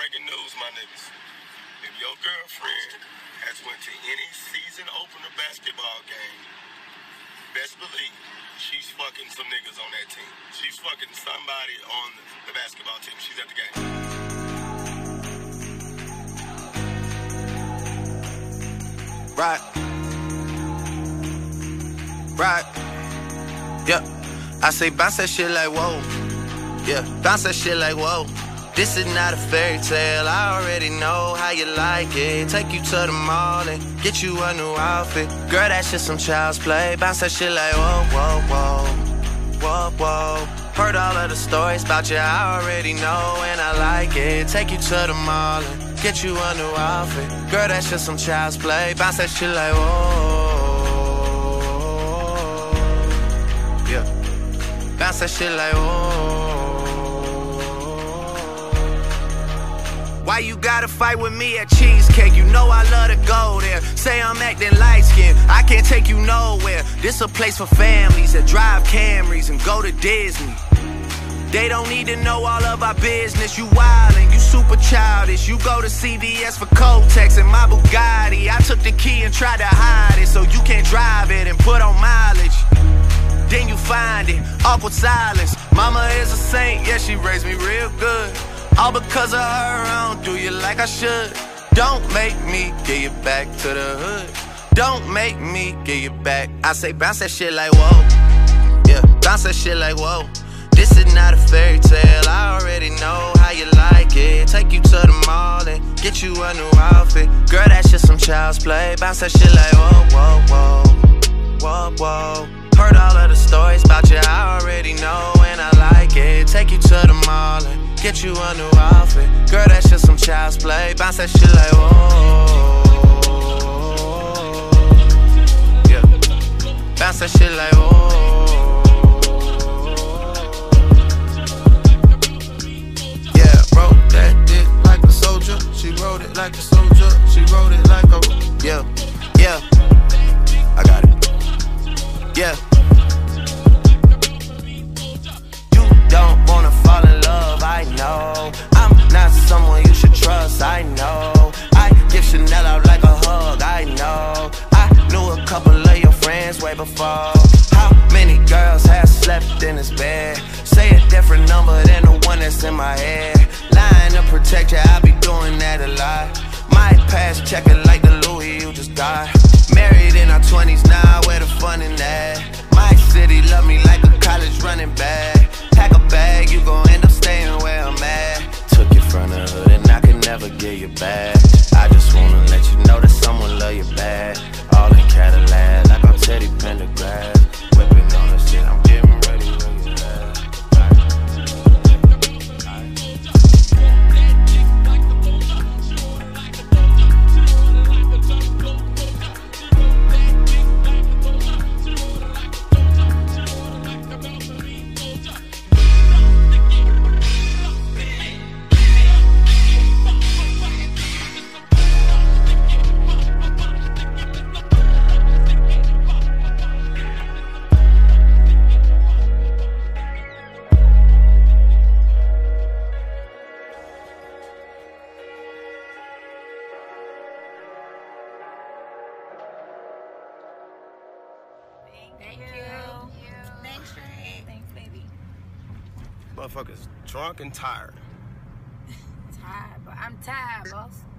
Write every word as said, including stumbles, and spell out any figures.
breaking news, my niggas. If your girlfriend has went to any season opener basketball game, best believe she's fucking some niggas on that team. She's fucking somebody on the basketball team. She's at the game. Right. Right. Yeah. I say bounce that shit like whoa. Yeah. Bounce that shit like whoa. This is not a fairy tale, I already know how you like it. Take you to the mall and get you a new outfit. Girl, that's just some child's play. Bounce that shit like whoa, whoa, whoa. Whoa, whoa. Heard all of the stories about you, I already know and I like it. Take you to the mall and get you a new outfit. Girl, that's just some child's play. Bounce that shit like whoa. Yeah. Bounce that shit like whoa. Why you gotta fight with me at Cheesecake? You know I love to go there. Say I'm acting light-skinned, I can't take you nowhere. This a place for families that drive Camrys and go to Disney. They don't need to know all of our business. You wildin', you super childish. You go to C V S for Kotex and my Bugatti. I took the key and tried to hide it so you can't drive it and put on mileage. Then you find it, awkward silence. Mama is a saint, yeah, she raised me real good. All because of her, I don't do you like I should. Don't make me get you back to the hood. Don't make me get you back. I say bounce that shit like whoa. Yeah, bounce that shit like whoa. This is not a fairy tale, I already know how you like it. Take you to the mall and get you a new outfit. Girl, that's just some child's play. Bounce that shit like whoa, whoa, whoa. Whoa, whoa. Heard all of the stories about you, I already know and I like it. Take you to the mall and get you a new outfit. Girl, that's just some child's play. Bounce that shit like whoa. Yeah. Bounce that shit like whoa. Yeah, wrote that dick like a soldier. She wrote it like a soldier. She wrote it like a yeah, yeah. I got it. Yeah. You don't wanna fall in love, I know. I'm not someone you should trust, I know. I give Chanel out like a hug, I know. I knew a couple of your friends way before. How many girls have slept in this bed? Say a different number than the one that's in my head. Lying to protect you, I be doing that a lot. My past checking like the Louis you just got. Married in our twenties now, where the fun in that? My city love me like a college running back. Pack a bag, you gon' end up staying where I'm at. Took you from the hood and I could never get you back. I just wanna let you know that someone love you bad. All in Cadillac, like I'm Teddy Pendergrass. Whipping on the shit, I'm getting ready, ready, bad. Thank you. Thanks, Ray. Thanks, baby. Motherfuckers drunk and tired. Tired, but I'm tired, boss.